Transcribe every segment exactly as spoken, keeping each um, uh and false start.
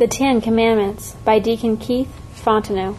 The Ten Commandments by Deacon Keith Fontenot.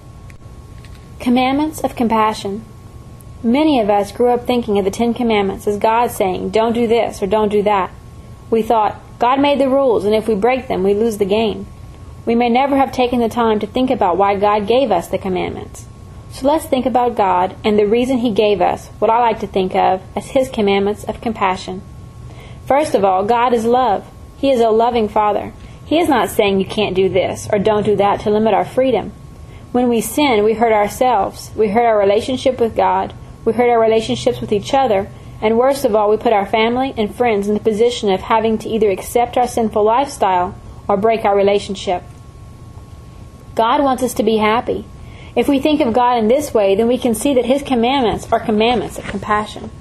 Commandments of Compassion. Many of us grew up thinking of the Ten Commandments as God saying, don't do this or don't do that. We thought, God made the rules, and if we break them, we lose the game. We may never have taken the time to think about why God gave us the commandments. So let's think about God and the reason He gave us what I like to think of as His commandments of compassion. First of all, God is love. He is a loving Father. He is not saying you can't do this or don't do that to limit our freedom. When we sin, we hurt ourselves. We hurt our relationship with God. We hurt our relationships with each other. And worst of all, we put our family and friends in the position of having to either accept our sinful lifestyle or break our relationship. God wants us to be happy. If we think of God in this way, then we can see that His commandments are commandments of compassion.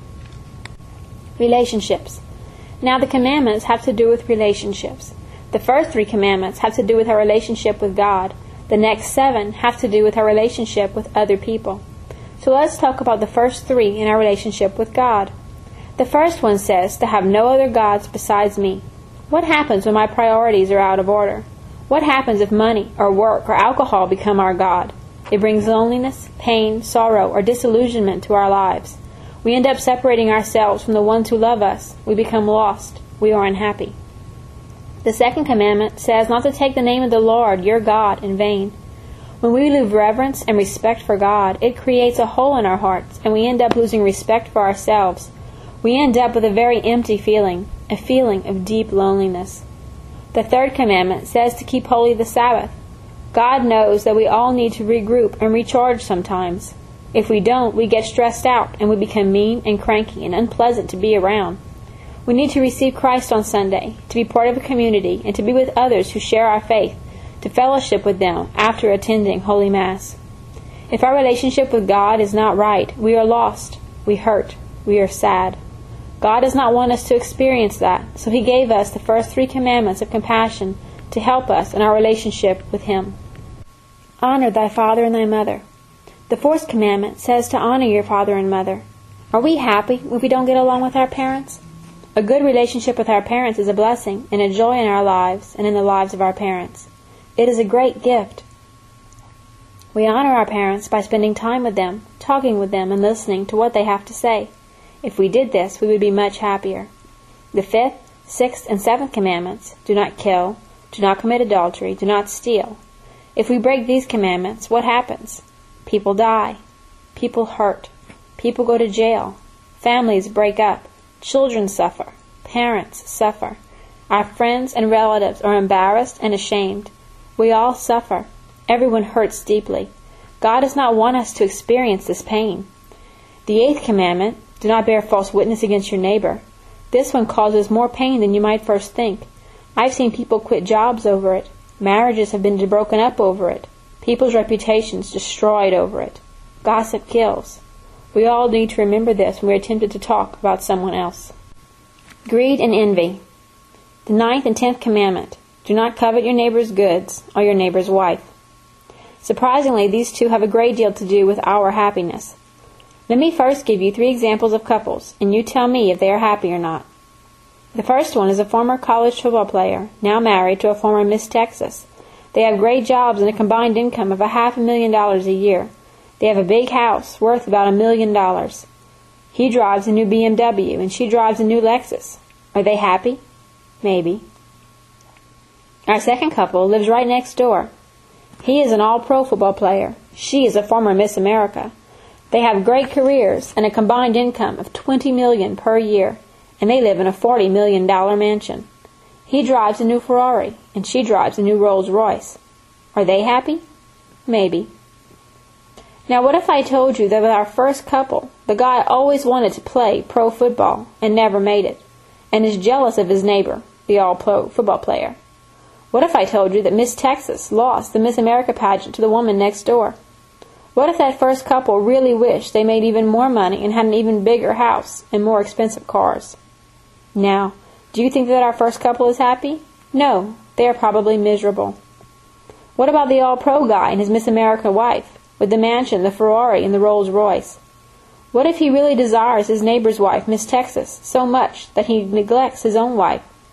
Relationships. Now the commandments have to do with relationships. The first three commandments have to do with our relationship with God. The next seven have to do with our relationship with other people. So let's talk about the first three in our relationship with God. The first one says to have no other gods besides me. What happens when my priorities are out of order? What happens if money or work or alcohol become our God? It brings loneliness, pain, sorrow, or disillusionment to our lives. We end up separating ourselves from the ones who love us. We become lost. We are unhappy. The second commandment says not to take the name of the Lord, your God, in vain. When we lose reverence and respect for God, it creates a hole in our hearts, and we end up losing respect for ourselves. We end up with a very empty feeling, a feeling of deep loneliness. The third commandment says to keep holy the Sabbath. God knows that we all need to regroup and recharge sometimes. If we don't, we get stressed out, and we become mean and cranky and unpleasant to be around. We need to receive Christ on Sunday, to be part of a community, and to be with others who share our faith, to fellowship with them after attending Holy Mass. If our relationship with God is not right, we are lost, we hurt, we are sad. God does not want us to experience that, so He gave us the first three commandments of compassion to help us in our relationship with Him. Honor thy father and thy mother. The fourth commandment says to honor your father and mother. Are we happy if we don't get along with our parents? A good relationship with our parents is a blessing and a joy in our lives and in the lives of our parents. It is a great gift. We honor our parents by spending time with them, talking with them, and listening to what they have to say. If we did this, we would be much happier. The fifth, sixth, and seventh commandments, do not kill, do not commit adultery, do not steal. If we break these commandments, what happens? People die. People hurt. People go to jail. Families break up. Children suffer. Parents suffer. Our friends and relatives are embarrassed and ashamed. We all suffer. Everyone hurts deeply. God does not want us to experience this pain. The eighth commandment, do not bear false witness against your neighbor. This one causes more pain than you might first think. I've seen people quit jobs over it. Marriages have been broken up over it. People's reputations destroyed over it. Gossip kills. We all need to remember this when we are tempted to talk about someone else. Greed and envy. The ninth and tenth commandment, do not covet your neighbor's goods or your neighbor's wife. Surprisingly, these two have a great deal to do with our happiness. Let me first give you three examples of couples, and you tell me if they are happy or not. The first one is a former college football player, now married to a former Miss Texas. They have great jobs and a combined income of a half a million dollars a year. They have a big house worth about a million dollars. He drives a new B M W and she drives a new Lexus. Are they happy? Maybe. Our second couple lives right next door. He is an all-pro football player. She is a former Miss America. They have great careers and a combined income of twenty million dollars per year, and they live in a forty million dollars mansion. He drives a new Ferrari, and she drives a new Rolls Royce. Are they happy? Maybe. Now what if I told you that with our first couple, the guy always wanted to play pro football and never made it, and is jealous of his neighbor, the all-pro football player? What if I told you that Miss Texas lost the Miss America pageant to the woman next door? What if that first couple really wished they made even more money and had an even bigger house and more expensive cars? Now, do you think that our first couple is happy? No, they are probably miserable. What about the all-pro guy and his Miss America wife, with the mansion, the Ferrari, and the Rolls Royce? What if he really desires his neighbor's wife, Miss Texas, so much that he neglects his own wife?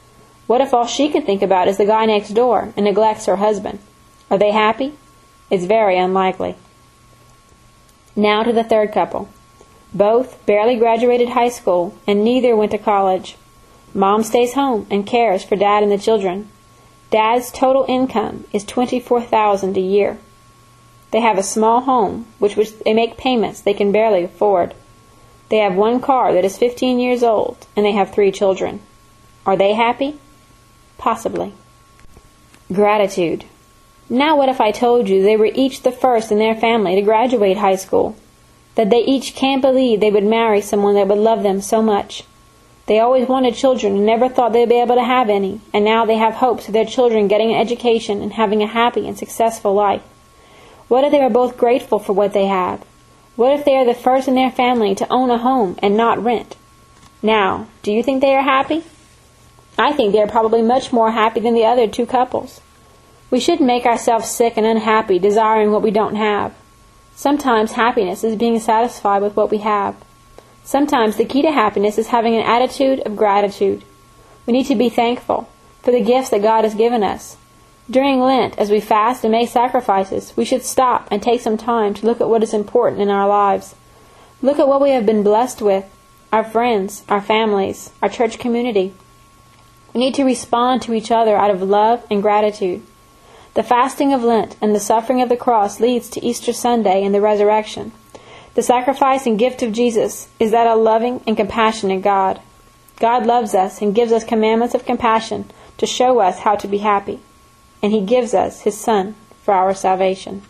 What if all she can think about is the guy next door and neglects her husband? Are they happy? It's very unlikely. Now to the third couple. Both barely graduated high school, and neither went to college. Mom stays home and cares for Dad and the children. Dad's total income is twenty-four thousand dollars a year. They have a small home, which, which they make payments they can barely afford. They have one car that is fifteen years old, and they have three children. Are they happy? Possibly. Gratitude. Now what if I told you they were each the first in their family to graduate high school? That they each can't believe they would marry someone that would love them so much. They always wanted children and never thought they'd be able to have any, and now they have hopes of their children getting an education and having a happy and successful life. What if they are both grateful for what they have? What if they are the first in their family to own a home and not rent? Now, do you think they are happy? I think they are probably much more happy than the other two couples. We shouldn't make ourselves sick and unhappy desiring what we don't have. Sometimes happiness is being satisfied with what we have. Sometimes the key to happiness is having an attitude of gratitude. We need to be thankful for the gifts that God has given us. During Lent, as we fast and make sacrifices, we should stop and take some time to look at what is important in our lives. Look at what we have been blessed with, our friends, our families, our church community. We need to respond to each other out of love and gratitude. The fasting of Lent and the suffering of the cross leads to Easter Sunday and the resurrection. The sacrifice and gift of Jesus is that of loving and compassionate God. God loves us and gives us commandments of compassion to show us how to be happy. And He gives us His Son for our salvation.